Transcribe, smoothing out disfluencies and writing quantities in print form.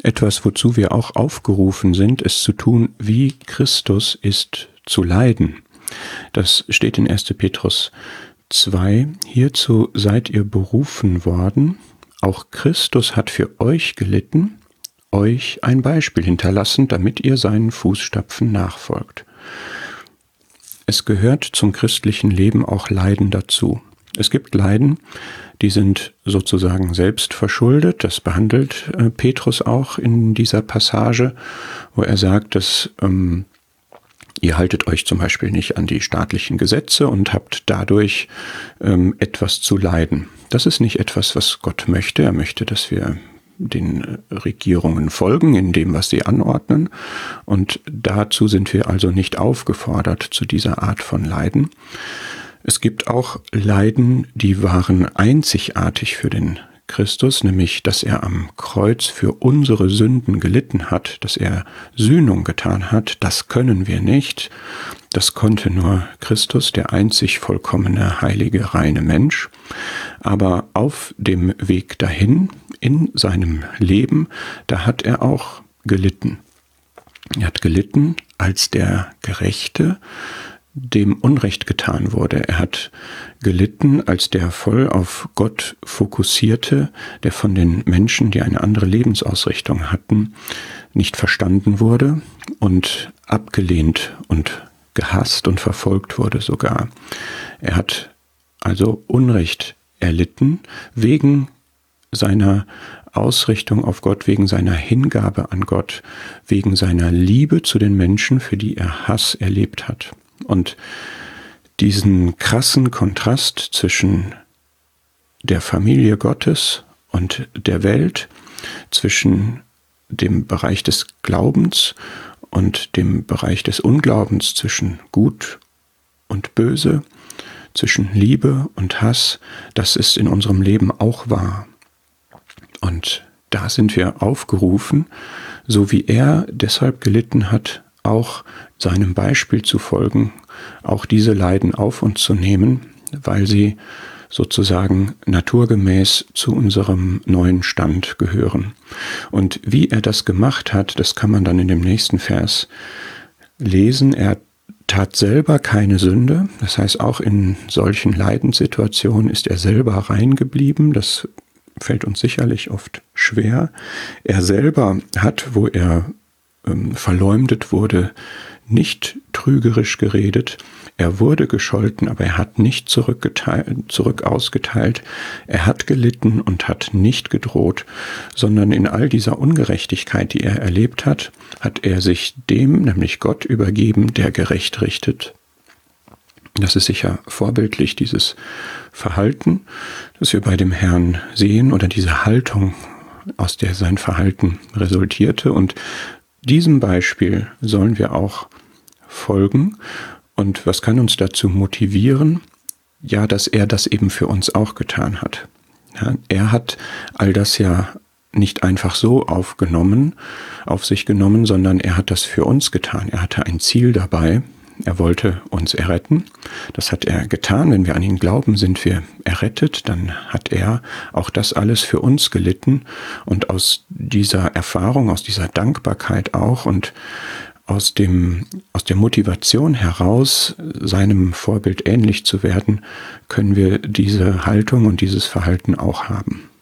etwas, wozu wir auch aufgerufen sind, es zu tun, wie Christus ist zu leiden. Das steht in 1. Petrus 2. Hierzu seid ihr berufen worden. Auch Christus hat für euch gelitten, euch ein Beispiel hinterlassen, damit ihr seinen Fußstapfen nachfolgt. Es gehört zum christlichen Leben auch Leiden dazu. Es gibt Leiden, die sind sozusagen selbst verschuldet. Das behandelt Petrus auch in dieser Passage, wo er sagt, dass ihr haltet euch zum Beispiel nicht an die staatlichen Gesetze und habt dadurch etwas zu leiden. Das ist nicht etwas, was Gott möchte. Er möchte, dass wir den Regierungen folgen in dem, was sie anordnen. Und dazu sind wir also nicht aufgefordert, zu dieser Art von Leiden. Es gibt auch Leiden, die waren einzigartig für den Christus, nämlich, dass er am Kreuz für unsere Sünden gelitten hat, dass er Sühnung getan hat. Das können wir nicht. Das konnte nur Christus, der einzig vollkommene, heilige, reine Mensch. Aber auf dem Weg dahin, in seinem Leben, da hat er auch gelitten. Er hat gelitten als der Gerechte, dem Unrecht getan wurde. Er hat gelitten als der voll auf Gott fokussierte, der von den Menschen, die eine andere Lebensausrichtung hatten, nicht verstanden wurde und abgelehnt und gehasst und verfolgt wurde sogar. Er hat also Unrecht erlitten wegen seiner Ausrichtung auf Gott, wegen seiner Hingabe an Gott, wegen seiner Liebe zu den Menschen, für die er Hass erlebt hat. Und diesen krassen Kontrast zwischen der Familie Gottes und der Welt, zwischen dem Bereich des Glaubens und dem Bereich des Unglaubens, zwischen Gut und Böse, zwischen Liebe und Hass, das ist in unserem Leben auch wahr. Und da sind wir aufgerufen, so wie er deshalb gelitten hat, auch seinem Beispiel zu folgen, auch diese Leiden auf uns zu nehmen, weil sie sozusagen naturgemäß zu unserem neuen Stand gehören. Und wie er das gemacht hat, das kann man dann in dem nächsten Vers lesen. Er tat selber keine Sünde, das heißt auch in solchen Leidenssituationen ist er selber rein geblieben, das fällt uns sicherlich oft schwer. Er selber hat, wo er verleumdet wurde, nicht trügerisch geredet. Er wurde gescholten, aber er hat nicht zurück ausgeteilt. Er hat gelitten und hat nicht gedroht, sondern in all dieser Ungerechtigkeit, die er erlebt hat, hat er sich dem, nämlich Gott, übergeben, der gerecht richtet. Das ist sicher vorbildlich, dieses Verhalten, das wir bei dem Herrn sehen, oder diese Haltung, aus der sein Verhalten resultierte. Und diesem Beispiel sollen wir auch folgen. Und was kann uns dazu motivieren? Ja, dass er das eben für uns auch getan hat. Ja, er hat all das ja nicht einfach so auf sich genommen, sondern er hat das für uns getan. Er hatte ein Ziel dabei. Er wollte uns erretten. Das hat er getan. Wenn wir an ihn glauben, sind wir errettet. Dann hat er auch das alles für uns gelitten. Und aus dieser Erfahrung, aus dieser Dankbarkeit auch und aus der Motivation heraus, seinem Vorbild ähnlich zu werden, können wir diese Haltung und dieses Verhalten auch haben.